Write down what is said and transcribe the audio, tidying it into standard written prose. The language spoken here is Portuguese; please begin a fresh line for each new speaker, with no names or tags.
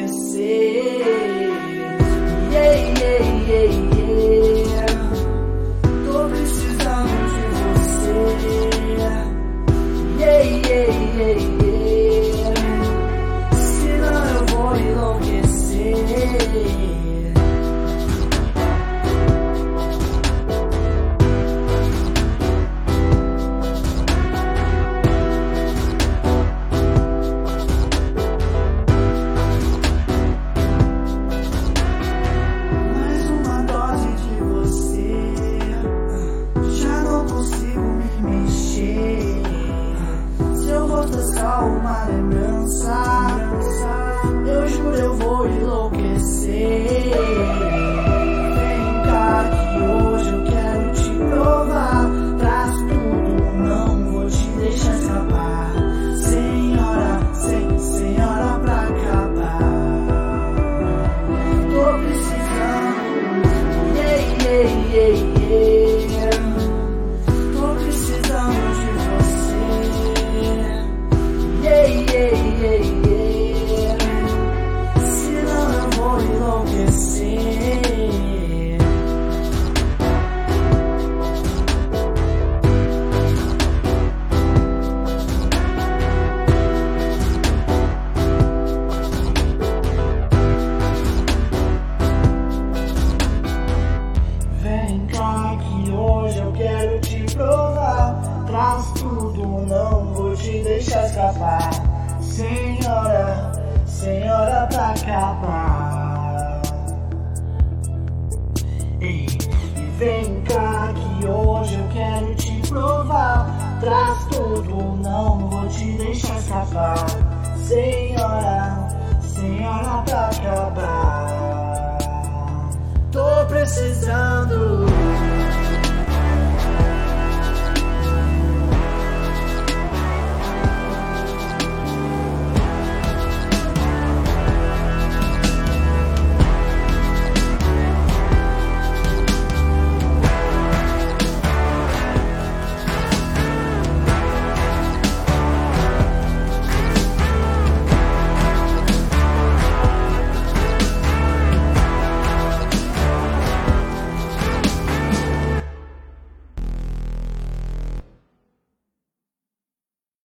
enlouquecer. Yeah, yeah, yeah, yeah. Tô precisando de você. Yeah, yeah, yeah, yeah. Senão eu vou enlouquecer. Só uma lembrança, eu juro eu vou enlouquecer. Vem cá que hoje eu quero te provar. Traz tudo, não vou te deixar escapar. Senhora pra acabar. Tô precisando, yeah, yeah, yeah, yeah. Tô precisando de você. Yeah, yeah, yeah, yeah. Senão eu vou enlouquecer. Vem cá que hoje eu quero te provar. Traz tudo, não vou te deixar escapar. Senhora pra acabar. Ei, e vem cá que hoje eu quero te provar. Traz tudo, não vou te deixar escapar. Senhora pra acabar. Tô precisando.